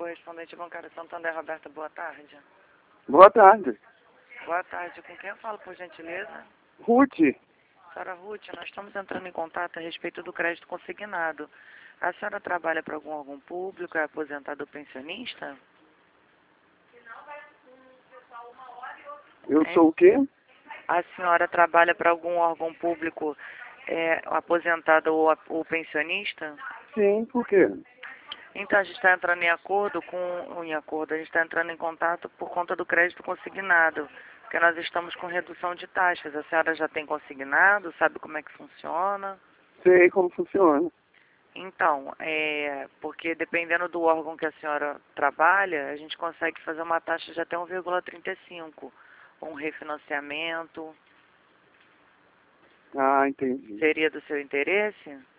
correspondente bancário Santander, Roberta, boa tarde. Boa tarde. Boa tarde, com quem eu falo, por gentileza? Ruth, Senhora Ruth, nós estamos entrando em contato a respeito do crédito consignado. A senhora trabalha para algum órgão público, é aposentada ou pensionista? eu sou o quê? A senhora trabalha para algum órgão público, aposentada ou pensionista? Sim, por quê? Então, a gente está entrando a gente está entrando em contato por conta do crédito consignado, porque nós estamos com redução de taxas. A senhora já tem consignado, sabe como é que funciona? Sei como funciona. Então, porque dependendo do órgão que a senhora trabalha, a gente consegue fazer uma taxa de até 1,35, um refinanciamento. Ah, entendi. Seria do seu interesse?